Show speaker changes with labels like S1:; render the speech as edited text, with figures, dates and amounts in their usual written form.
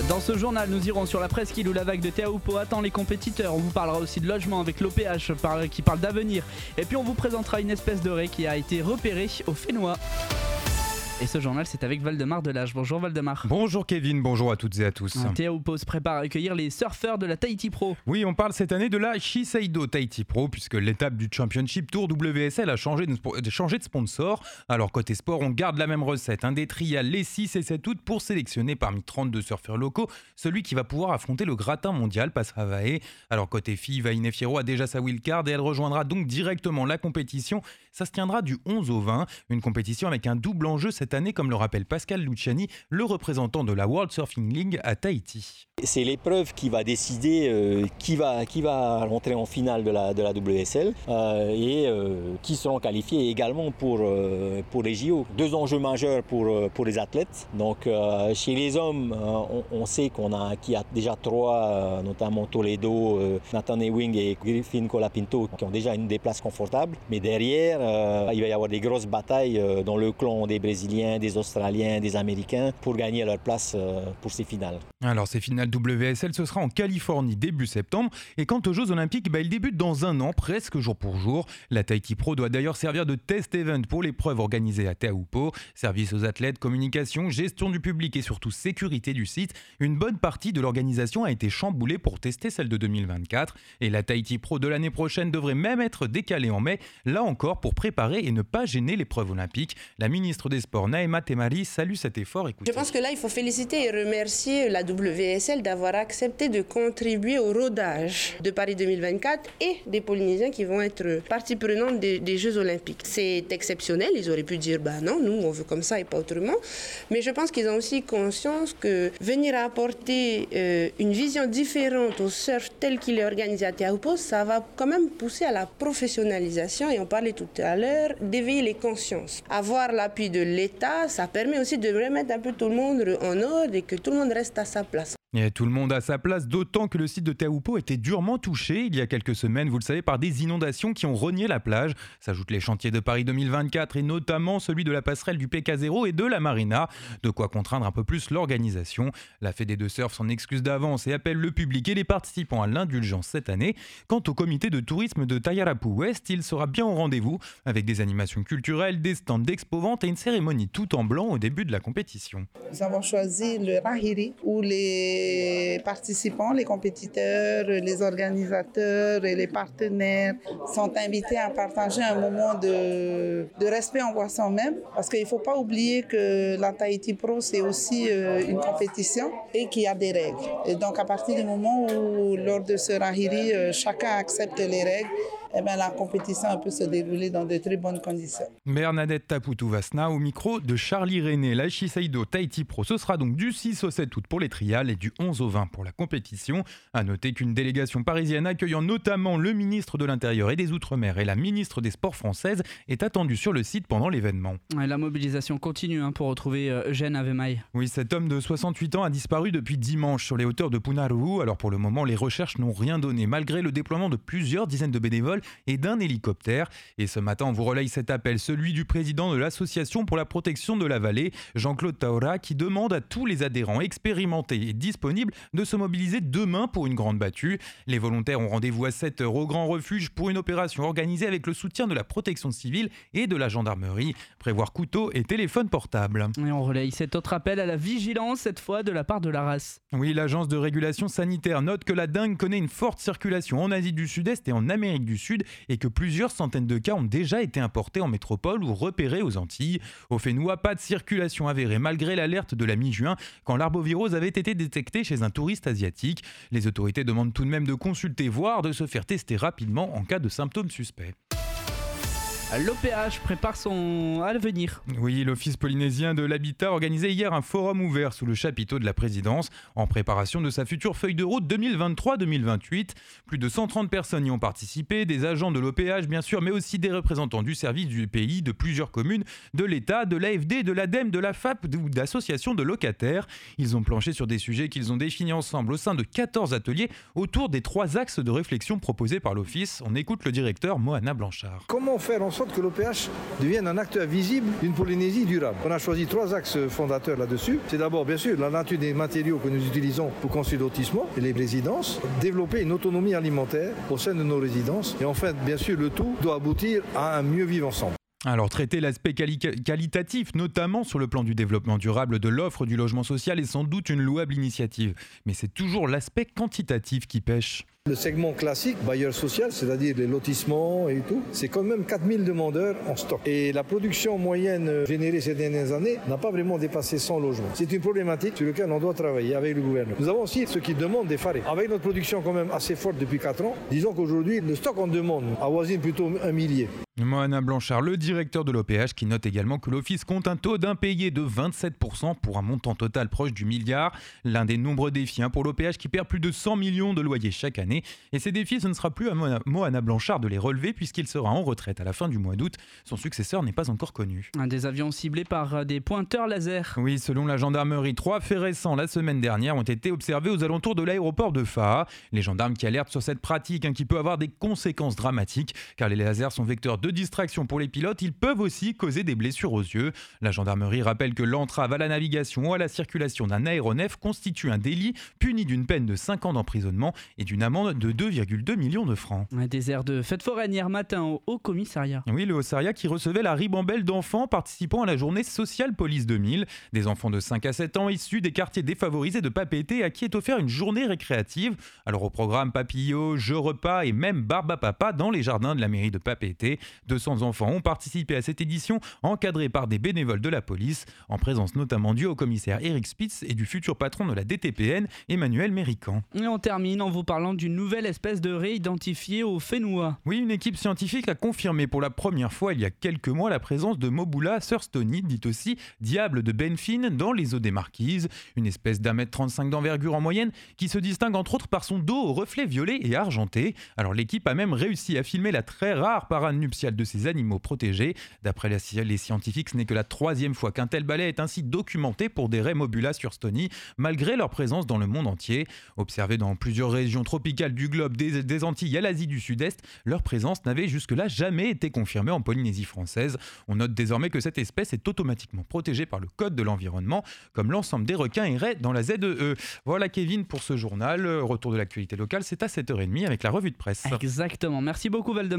S1: Dans ce journal, nous irons sur la presqu'île où la vague de Teahupo'o attend les compétiteurs. On vous parlera aussi de logement avec l'OPH qui parle d'avenir. Et puis on vous présentera une espèce de raie qui a été repérée au Fénois. Et ce journal, c'est avec Valdemar Delage. Bonjour Valdemar.
S2: Bonjour Kevin, bonjour à toutes et à tous.
S1: Teahupo'o se prépare à accueillir les surfeurs de la Tahiti Pro.
S2: Oui, on parle cette année de la Shiseido Tahiti Pro, puisque l'étape du Championship Tour WSL a changé de sponsor. Alors côté sport, on garde la même recette. Des trials les 6 et 7 août pour sélectionner parmi 32 surfeurs locaux celui qui va pouvoir affronter le gratin mondial Pasravae. Alors côté filles, Vaine Fierro a déjà sa wildcard et elle rejoindra donc directement la compétition. Ça se tiendra du 11 au 20, une compétition avec un double enjeu cette année, comme le rappelle Pascal Luciani, le représentant de la World Surfing League à Tahiti.
S3: C'est l'épreuve qui va décider qui va rentrer en finale de la WSL et qui seront qualifiés également pour les JO. Deux enjeux majeurs pour les athlètes. Donc chez les hommes, on sait qu'il y a déjà trois, notamment Toledo, Nathan Ewing et Griffin Colapinto, qui ont déjà des places confortables. Mais derrière, il va y avoir des grosses batailles dans le clan des Brésiliens, des Australiens, des Américains pour gagner leur place pour ces finales.
S2: Alors ces finales WSL, ce sera en Californie début septembre. Et quant aux Jeux Olympiques, ils débutent dans un an, presque jour pour jour. La Tahiti Pro doit d'ailleurs servir de test event pour l'épreuve organisée à Teahupo'o. Service aux athlètes, communication, gestion du public et surtout sécurité du site. Une bonne partie de l'organisation a été chamboulée pour tester celle de 2024. Et la Tahiti Pro de l'année prochaine devrait même être décalée en mai, là encore pour préparer et ne pas gêner l'épreuve olympique. La ministre des Sports, Naema Temari, salue cet effort. Écoutez.
S4: Je pense que là, il faut féliciter et remercier la WSL d'avoir accepté de contribuer au rodage de Paris 2024 et des Polynésiens qui vont être partie prenante des Jeux Olympiques. C'est exceptionnel, ils auraient pu dire non, nous on veut comme ça et pas autrement, mais je pense qu'ils ont aussi conscience que venir apporter une vision différente au surf tel qu'il est organisé à Teahupo'o, ça va quand même pousser à la professionnalisation et on parlait tout à l'heure d'éveiller les consciences. Avoir l'appui de l'État, ça permet aussi de remettre un peu tout le monde en ordre et que tout le monde reste à sa place.
S2: Et tout le monde à sa place, d'autant que le site de Teahupo'o était durement touché il y a quelques semaines, vous le savez, par des inondations qui ont rogné la plage. S'ajoutent les chantiers de Paris 2024 et notamment celui de la passerelle du PK0 et de la Marina. De quoi contraindre un peu plus l'organisation. La Fédé de surf s'en excuse d'avance et appelle le public et les participants à l'indulgence cette année. Quant au comité de tourisme de Tayarapu Ouest, il sera bien au rendez-vous avec des animations culturelles, des stands d'expo-vente et une cérémonie tout en blanc au début de la compétition.
S5: Nous avons choisi le Rahiri où les participants, les compétiteurs, les organisateurs et les partenaires sont invités à partager un moment de respect envers soi-même parce qu'il ne faut pas oublier que la Tahiti Pro c'est aussi une compétition et qu'il y a des règles. Et donc à partir du moment où lors de ce Rahiri, chacun accepte les règles, la compétition peut se dérouler dans de très bonnes conditions.
S2: Bernadette Taputu-Vasna au micro de Charlie René. La Shiseido Tahiti Pro, ce sera donc du 6 au 7 août pour les trials et du 11 au 20 pour la compétition. À noter qu'une délégation parisienne accueillant notamment le ministre de l'Intérieur et des Outre-mer et la ministre des Sports française est attendue sur le site pendant l'événement.
S1: La mobilisation continue pour retrouver Eugène Avemaï.
S2: Oui, cet homme de 68 ans a disparu depuis dimanche sur les hauteurs de Punaruhu. Alors pour le moment, les recherches n'ont rien donné malgré le déploiement de plusieurs dizaines de bénévoles et d'un hélicoptère. Et ce matin, on vous relaye cet appel, celui du président de l'Association pour la protection de la vallée, Jean-Claude Taura, qui demande à tous les adhérents expérimentés et disponibles de se mobiliser demain pour une grande battue. Les volontaires ont rendez-vous à 7h au Grand Refuge pour une opération organisée avec le soutien de la protection civile et de la gendarmerie. Prévoir couteau et téléphone portable.
S1: Et on relaye cet autre appel à la vigilance, cette fois de la part de l'ARAS.
S2: Oui, l'agence de régulation sanitaire note que la dengue connaît une forte circulation en Asie du Sud-Est et en Amérique du Sud et que plusieurs centaines de cas ont déjà été importés en métropole ou repérés aux Antilles. Au Fénois, pas de circulation avérée malgré l'alerte de la mi-juin quand l'arbovirose avait été détectée chez un touriste asiatique. Les autorités demandent tout de même de consulter, voire de se faire tester rapidement en cas de symptômes suspects.
S1: L'OPH prépare son avenir.
S2: Oui, l'Office polynésien de l'habitat organisait hier un forum ouvert sous le chapiteau de la présidence en préparation de sa future feuille de route 2023-2028. Plus de 130 personnes y ont participé, des agents de l'OPH bien sûr, mais aussi des représentants du service du pays, de plusieurs communes, de l'État, de l'AFD, de l'ADEME, de la FAP ou d'associations de locataires. Ils ont planché sur des sujets qu'ils ont définis ensemble au sein de 14 ateliers autour des 3 axes de réflexion proposés par l'Office. On écoute le directeur Moana Blanchard.
S6: Comment faire en sorte que l'OPH devienne un acteur visible d'une Polynésie durable. On a choisi 3 axes fondateurs là-dessus. C'est d'abord, bien sûr, la nature des matériaux que nous utilisons pour construire lotissements et les résidences, développer une autonomie alimentaire au sein de nos résidences et enfin, bien sûr, le tout doit aboutir à un mieux vivre ensemble.
S2: Alors traiter l'aspect qualitatif, notamment sur le plan du développement durable de l'offre du logement social, est sans doute une louable initiative. Mais c'est toujours l'aspect quantitatif qui pêche.
S6: Le segment classique, bailleur social, c'est-à-dire les lotissements et tout, c'est quand même 4000 demandeurs en stock. Et la production moyenne générée ces dernières années n'a pas vraiment dépassé 100 logements. C'est une problématique sur laquelle on doit travailler avec le gouvernement. Nous avons aussi ceux qui demandent des farés. Avec notre production quand même assez forte depuis 4 ans, disons qu'aujourd'hui, le stock en demande avoisine plutôt 1 millier.
S2: Moana Blanchard, le directeur de l'OPH, qui note également que l'Office compte un taux d'impayés de 27% pour un montant total proche du milliard. L'un des nombreux défis pour l'OPH qui perd plus de 100 millions de loyers chaque année. Et ces défis, ce ne sera plus à Moana Blanchard de les relever puisqu'il sera en retraite à la fin du mois d'août. Son successeur n'est pas encore connu.
S1: Des avions ciblés par des pointeurs laser.
S2: Oui, selon la gendarmerie, 3 faits récents la semaine dernière ont été observés aux alentours de l'aéroport de Faa. Les gendarmes qui alertent sur cette pratique qui peut avoir des conséquences dramatiques car les lasers sont vecteurs de distraction pour les pilotes. Ils peuvent aussi causer des blessures aux yeux. La gendarmerie rappelle que l'entrave à la navigation ou à la circulation d'un aéronef constitue un délit puni d'une peine de 5 ans d'emprisonnement et d'une amende de 2,2 millions de francs.
S1: Des airs de fête foraine hier matin au Haut-Commissariat.
S2: Oui, le Haut-Commissariat qui recevait la ribambelle d'enfants participant à la journée sociale Police 2000. Des enfants de 5 à 7 ans issus des quartiers défavorisés de Papeete à qui est offert une journée récréative. Alors au programme papillot, jeux repas et même barbe à papa dans les jardins de la mairie de Papeete. 200 enfants ont participé à cette édition encadrée par des bénévoles de la police, en présence notamment du haut-commissaire Eric Spitz et du futur patron de la DTPN, Emmanuel Mérican.
S1: Et on termine en vous parlant d'une nouvelle espèce de raie identifiée au Fénois.
S2: Oui, une équipe scientifique a confirmé pour la première fois il y a quelques mois la présence de Mobula surstoni, dite aussi diable de Benfin, dans les eaux des Marquises, une espèce d'1,35 m d'envergure en moyenne qui se distingue entre autres par son dos au reflet violet et argenté. Alors l'équipe a même réussi à filmer la très rare parade nuptiale de ces animaux protégés. D'après les scientifiques, ce n'est que la 3e fois qu'un tel balai est ainsi documenté pour des raies Mobula surstoni, malgré leur présence dans le monde entier. Observés dans plusieurs régions tropicales du globe, des Antilles à l'Asie du Sud-Est, leur présence n'avait jusque-là jamais été confirmée en Polynésie française. On note désormais que cette espèce est automatiquement protégée par le Code de l'environnement, comme l'ensemble des requins et raies dans la ZEE. Voilà Kevin pour ce journal. Retour de l'actualité locale, c'est à 7h30 avec la revue de presse.
S1: Exactement. Merci beaucoup Valdemar.